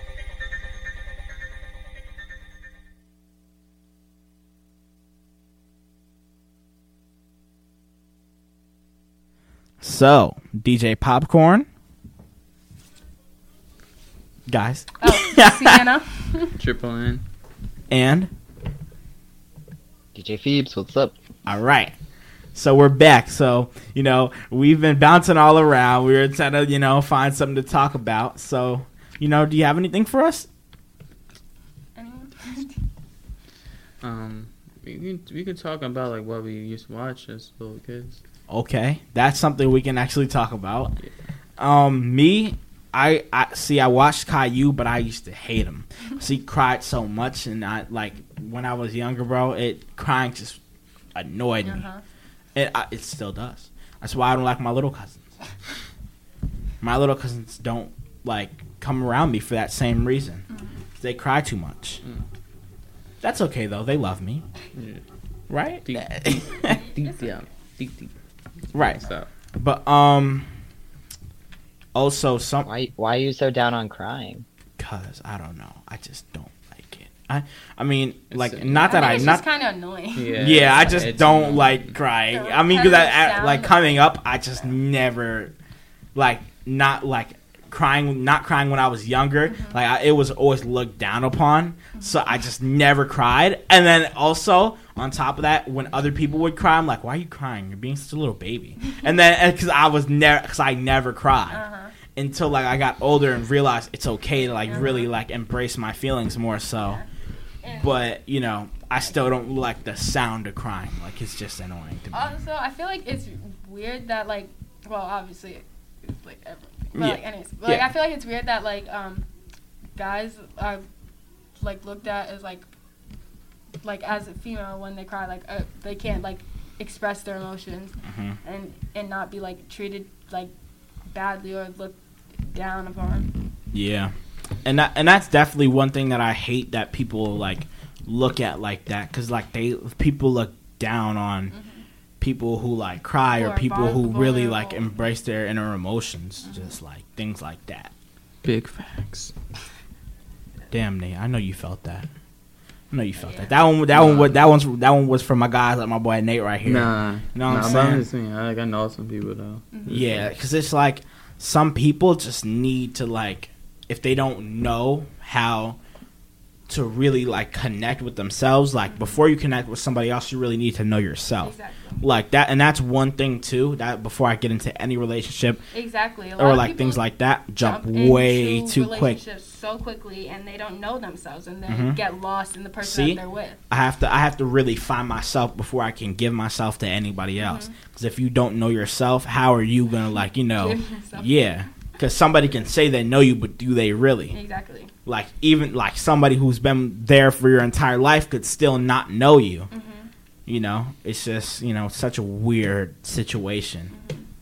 So, D J Popcorn. Guys. Oh, Sienna. Triple N. And D J Phoebes, what's up? All right. So we're back. So, you know, we've been bouncing all around. We were trying to, you know, find something to talk about. So, you know, do you have anything for us? Anyone? um, we can, we can talk about, like, what we used to watch as little kids. Okay. That's something we can actually talk about. Yeah. Um, me, I, I see, I watched Caillou, but I used to hate him. See, he cried so much, and I, like, when I was younger, bro, it crying just annoyed me. Uh-huh. It, I, it still does. That's why I don't like my little cousins. My little cousins don't, like, come around me for that same reason. Mm. They cry too much. Mm. That's okay, though. They love me. Yeah. Right? Deep, deep, deep, deep, deep. Right. But, um, also, some... Why, why are you so down on crying? Because, I don't know. I just don't like it. I I mean, like, it's, not that I... It's not, just kind of annoying. Yeah, yeah I just don't annoying. like crying. I mean, because, I, like, coming up, I just never, like, not, like, crying, not crying when I was younger. Mm-hmm. Like, I, it was always looked down upon. Mm-hmm. So I just never cried. And then also... on top of that, when other people would cry, I'm like, "Why are you crying? You're being such a little baby." And then, because I was never, because I never cried uh-huh. until like I got older and realized it's okay to like uh-huh. really like embrace my feelings more so. Yeah. But you know, I still don't like the sound of crying. Like it's just annoying to me. Also, I feel like it's weird that like, well, obviously, it's like everything. But yeah. like, anyways, but, like yeah. I feel like it's weird that like um, guys are like looked at as like. like as a female when they cry like uh, they can't like express their emotions mm-hmm. and and not be like treated like badly or looked down upon. Yeah, and that, and that's definitely one thing that I hate that people like look at like that because like they people look down on mm-hmm. people who like cry or, or people who really like embrace their inner emotions, mm-hmm. just like things like that. Big facts. Damn, Nate, I know you felt that. I know you felt yeah. that. That one, that nah. one, was, that one's, that one was for my guys like my boy Nate right here. Nah, you know what nah, I'm saying? I'm just saying, I, like, I know some people though. Mm-hmm. Yeah, because it's like some people just need to like if they don't know how to really like connect with themselves, like before you connect with somebody else, you really need to know yourself. Exactly. Like that, and that's one thing too. That before I get into any relationship, exactly, or like things like that, jump, jump way too quick, so quickly, and they don't know themselves, and then mm-hmm. get lost in the person See, that they're with. I have to, I have to really find myself before I can give myself to anybody else. Because mm-hmm. if you don't know yourself, how are you gonna like, you know, yeah. Because somebody can say they know you, but do they really? Exactly. Like, even, like, somebody who's been there for your entire life could still not know you. Mm-hmm. You know? It's just, you know, such a weird situation.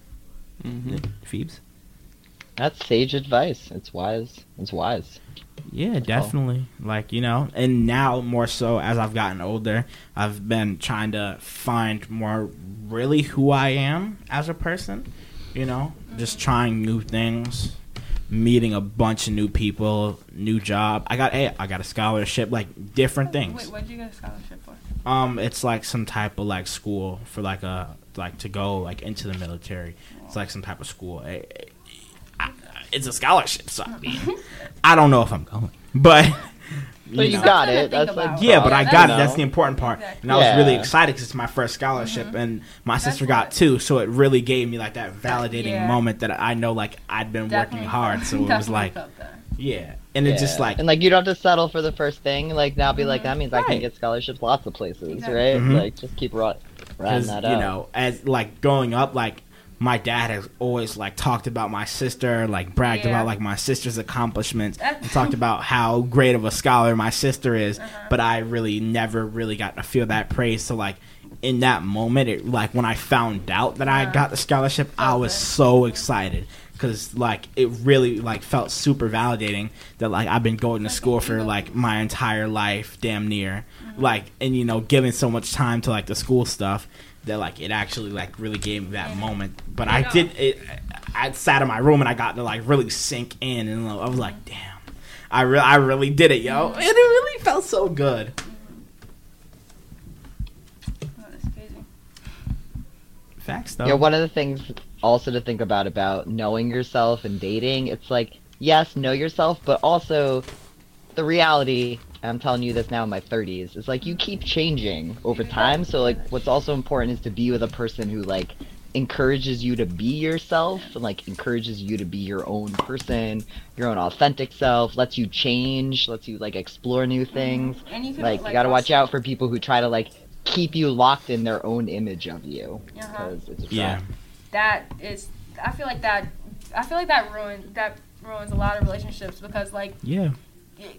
Mm-hmm. Mm-hmm. Phoebes? That's sage advice. It's wise. It's wise. Yeah, That's definitely. All. Like, you know, and now more so as I've gotten older, I've been trying to find more really who I am as a person. You know, just trying new things, meeting a bunch of new people, new job. I got a, I got a scholarship, like different things. Wait, what did you get a scholarship for? Um, it's like some type of like school for like a like to go like into the military. It's like some type of school. It, it, I, it's a scholarship, so I, mean, I don't know if I'm going, but. But you, you know. got it. That's like yeah, but I got it. That's the important part. And I yeah. was really excited because it's my first scholarship, mm-hmm. and my That's sister got two, so it really gave me like that validating yeah. moment that I know like I'd been Definitely working hard. So it was like, yeah, and yeah. it just like and like you don't have to settle for the first thing. Like now, be mm-hmm. like that means right. I can get scholarships lots of places, exactly. right? Mm-hmm. Like just keep riding that out. You know, as like growing up, like. My dad has always like talked about my sister, like bragged yeah. about like my sister's accomplishments, and talked about how great of a scholar my sister is. Uh-huh. But I really never really got to feel that praise. So like in that moment, it like when I found out that uh-huh. I got the scholarship, I was so excited because like it really like felt super validating that like I've been going to school for like my entire life, damn near, mm-hmm. like and you know giving so much time to like the school stuff. That like it actually like really gave me that moment, but I did it. I sat in my room and I got to like really sink in, and I was like, "Damn, I really, I really did it, yo!" And it really felt so good. That's crazy. Facts, though. Yeah, one of the things also to think about about knowing yourself and dating, it's like yes, know yourself, but also the reality. I'm telling you this now in my thirties. It's like you keep changing over time. So like what's also important is to be with a person who like encourages you to be yourself and like encourages you to be your own person, your own authentic self, lets you change, lets you like explore new things. And you can, like, like you gotta watch out for people who try to like keep you locked in their own image of you. Uh-huh. It's a yeah. That is I feel like that I feel like that ruins that ruins a lot of relationships because like yeah. It,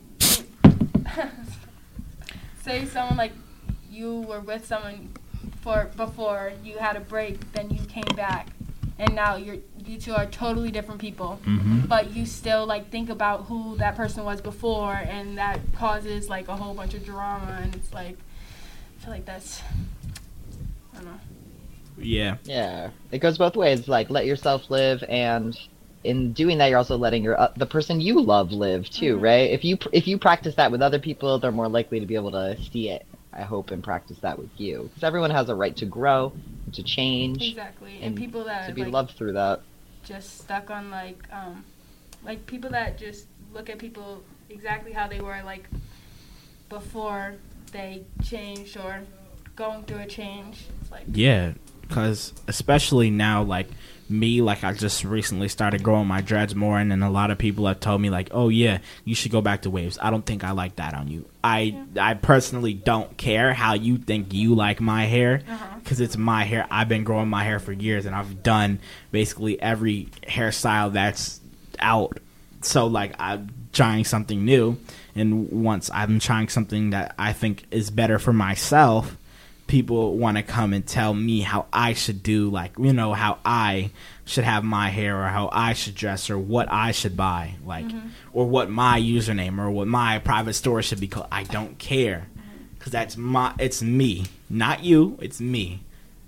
say someone like you were with someone for before you had a break, then you came back, and now you're you two are totally different people. Mm-hmm. But you still like think about who that person was before, and that causes like a whole bunch of drama. And it's like I feel like that's I don't know. Yeah. Yeah, it goes both ways. Like let yourself live and. In doing that, you're also letting your uh, the person you love live too, mm-hmm. right? If you if you practice that with other people, they're more likely to be able to see it. I hope and practice that with you, because everyone has a right to grow, to change, exactly, and, and people that to be like, loved through that. Just stuck on like um, like people that just look at people exactly how they were like before they changed or going through a change. It's like yeah, because especially now like. Me, like, I just recently started growing my dreads more, and then a lot of people have told me, like, oh, yeah, you should go back to waves. I don't think I like that on you. I yeah. I personally don't care how you think you like my hair, because uh-huh. it's my hair. I've been growing my hair for years, and I've done basically every hairstyle that's out. So, like, I'm trying something new, and once I'm trying something that I think is better for myself, people want to come and tell me how I should do, like, you know, how I should have my hair or how I should dress or what I should buy, like, mm-hmm. or what my username or what my private store should be called. I don't care because that's my, it's me, not you, it's me.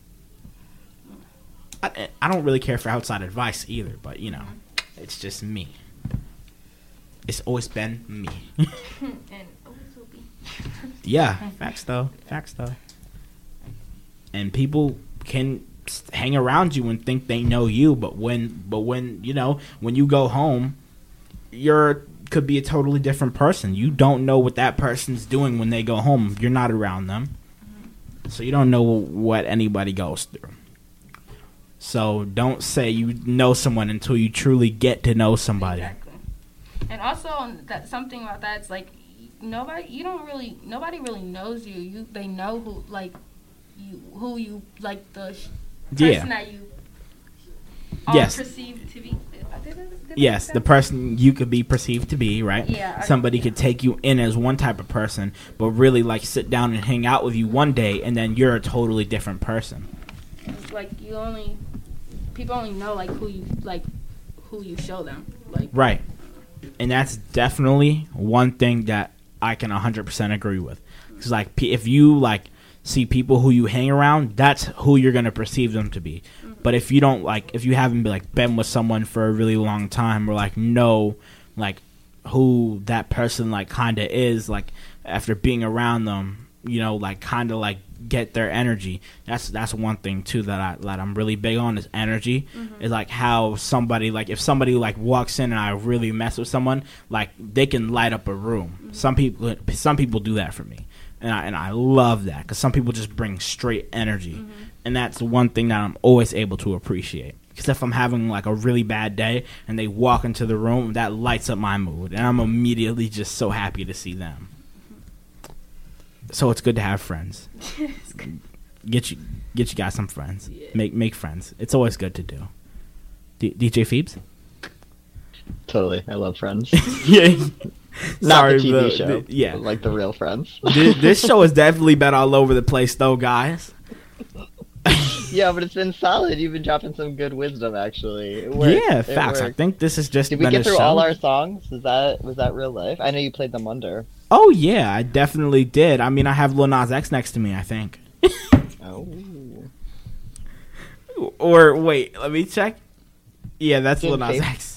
I, I don't really care for outside advice either, but, you know, it's just me. It's always been me. And always will be. Yeah, facts though, facts though. And people can hang around you and think they know you, but when, but when you know, when you go home, you're could be a totally different person. You don't know what that person's doing when they go home. You're not around them. So you don't know what anybody goes through. So don't say you know someone until you truly get to know somebody. Exactly. And also, that something about that, it's like nobody, you don't really, nobody really knows you. You, they know who, like, you, who you, like the person yeah. that you are yes. perceived to be. Did I, did yes, the person you could be perceived to be, right? Yeah. Somebody could take you in as one type of person, but really like sit down and hang out with you one day, and then you're a totally different person. Like you only, people only know like who you like, who you show them. Like right, and that's definitely one thing that I can one hundred percent agree with. Because like if you like see people who you hang around, that's who you're gonna perceive them to be. But if you don't like, if you haven't like been with someone for a really long time, or like know like who that person like kind of is, like after being around them, you know, like kind of like get their energy. That's that's one thing too that I that I'm really big on is energy. Mm-hmm. Is like how somebody like if somebody like walks in and I really mess with someone, like they can light up a room. Mm-hmm. Some people some people do that for me. And I, and I love that because some people just bring straight energy. Mm-hmm. And that's one thing that I'm always able to appreciate. Because if I'm having like a really bad day and they walk into the room, that lights up my mood. And I'm immediately just so happy to see them. Mm-hmm. So it's good to have friends. Get you get you guys some friends. Yeah. Make make friends. It's always good to do. D- D J Phoebes? Totally. I love Friends. yeah. Not Sorry, the T V the, show. The, yeah. Like the real Friends. this, this show has definitely been all over the place, though, guys. Yeah, but it's been solid. You've been dropping some good wisdom, actually. It worked. Yeah, it facts. worked. I think this is just. Did we been get a through show. all our songs? Is that was that real life? I know you played them under. Oh yeah, I definitely did. I mean, I have Lil Nas X next to me. I think. Oh. Or wait, let me check. Yeah, that's Lil Nas Faith? X.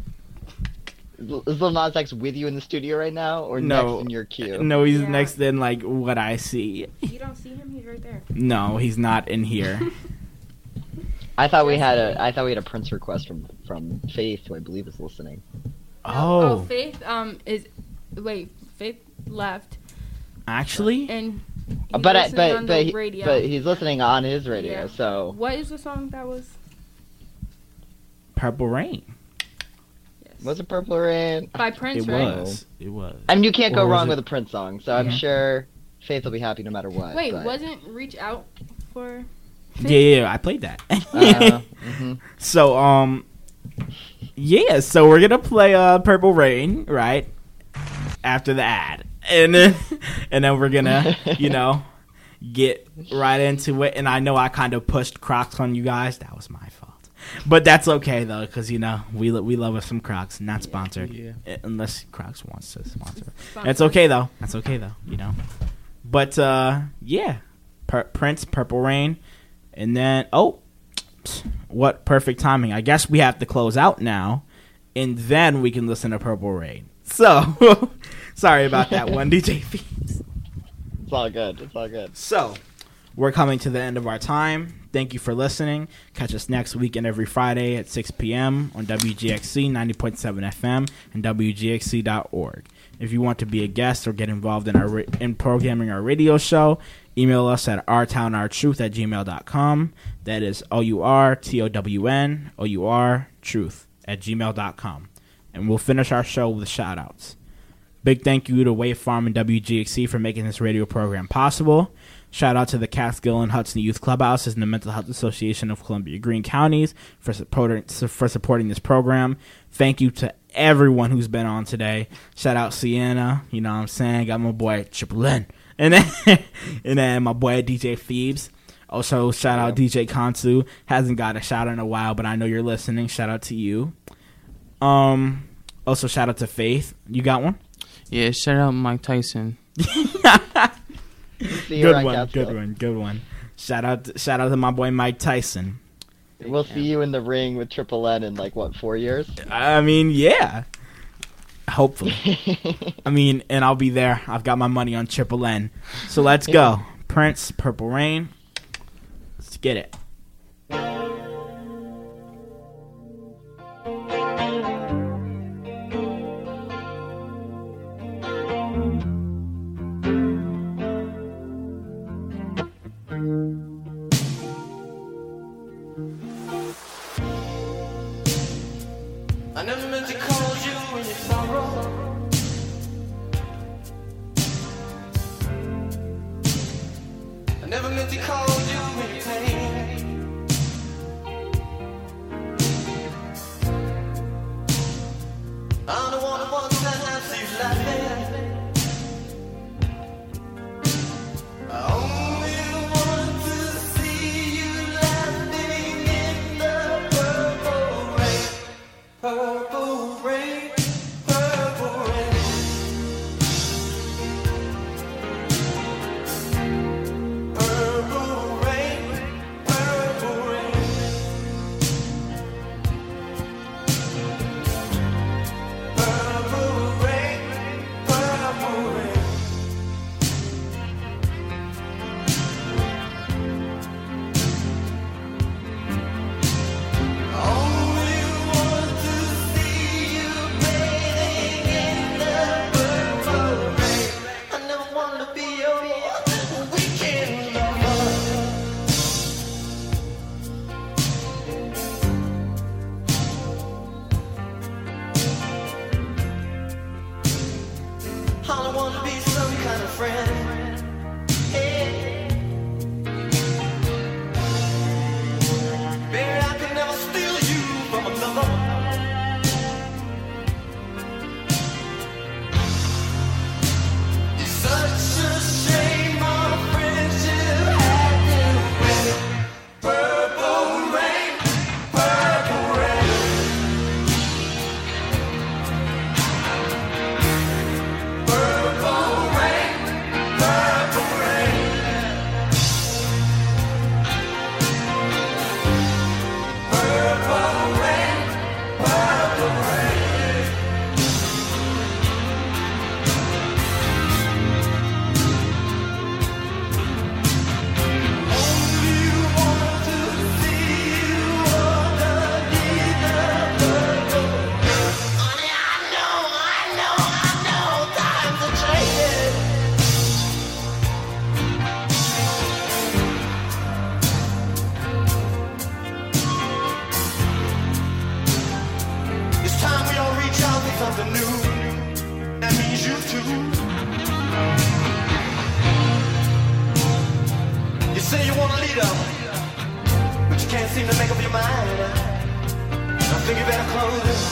Is Lil Nas X with you in the studio right now, or no, next in your queue? No, he's Yeah. next in like what I see. You don't see him? He's right there. No, he's not in here. I thought we had a I thought we had a Prince request from from Faith, who I believe is listening. Oh, oh Faith um is wait Faith left actually, and Uh, but I, listening but on but, the he, radio. but he's listening on his radio. Yeah. So what is the song that was? Purple Rain. Was it Purple Rain? By Prince, It right? was. It was. I mean, you can't go Or was wrong it- with a Prince song, so I'm Yeah. sure Faith will be happy no matter what. Wait, but- wasn't Reach Out for? Yeah, yeah, yeah, I played that. uh, mm-hmm. So, um, yeah, so we're gonna play uh Purple Rain, right? After the ad, and then and then we're gonna, you know, get right into it. And I know I kind of pushed Crocs on you guys. That was my fault, but that's okay though, because you know we lo- we love us some Crocs, not sponsored, Yeah. uh, unless Crocs wants to sponsor. That's okay though. That's okay though. You know, but uh, yeah, Pur- Prince, Purple Rain. And then, oh, what perfect timing. I guess we have to close out now, and then we can listen to Purple Rain. So, sorry about that one, D J Phoebes. It's all good. It's all good. So, we're coming to the end of our time. Thank you for listening. Catch us next week and every Friday at six p.m. on W G X C ninety point seven F M and W G X C dot org. If you want to be a guest or get involved in our in programming our radio show, email us at our town our truth at gmail dot com. That is O U R T O W N O U R truth at gmail dot com. And we'll finish our show with shout outs. Big thank you to Wave Farm and W G X C for making this radio program possible. Shout out to the Catskill and Hudson Youth Clubhouses and the Mental Health Association of Columbia Green Counties for supporting for supporting this program. Thank you to everyone who's been on today. Shout out Sienna, you know what I'm saying? Got my boy Triple N. And then and then my boy D J Phoebes. Also shout out D J Kansu. Hasn't got a shout out in a while, but I know you're listening. Shout out to you. Um also shout out to Faith. You got one? Yeah, shout out Mike Tyson. Good one, good one, good one. Shout out, to, shout out to my boy Mike Tyson. We'll see you in the ring with Triple N in like what four years? I mean, yeah. Hopefully. I mean, and I'll be there. I've got my money on Triple N. So let's go. Prince, Purple Rain. Let's get it. I never meant to call you in your sorrow. I never meant to call you in your pain. I'm the one who wants to see you laughing. I only want to see you laughing in the purple rain. Purple rain, purple rain. Purple rain, purple rain. Purple rain, purple rain. Only want to see you bathing in the purple rain. I never wanna be your weekend lover. I don't wanna be some kind of friend. Hey. Baby, I could never steal you from another. It's such a shame our friendship had to end. Purple rain, purple rain. Purple rain, purple rain. Purple rain, purple rain. Only want to see you underneath the purple rain. Honey, I know, I know, I know, times are changing. It's time we all reach out for something new. That means you too. You say you want a leader, but you can't seem to make up your mind. I think you better close it.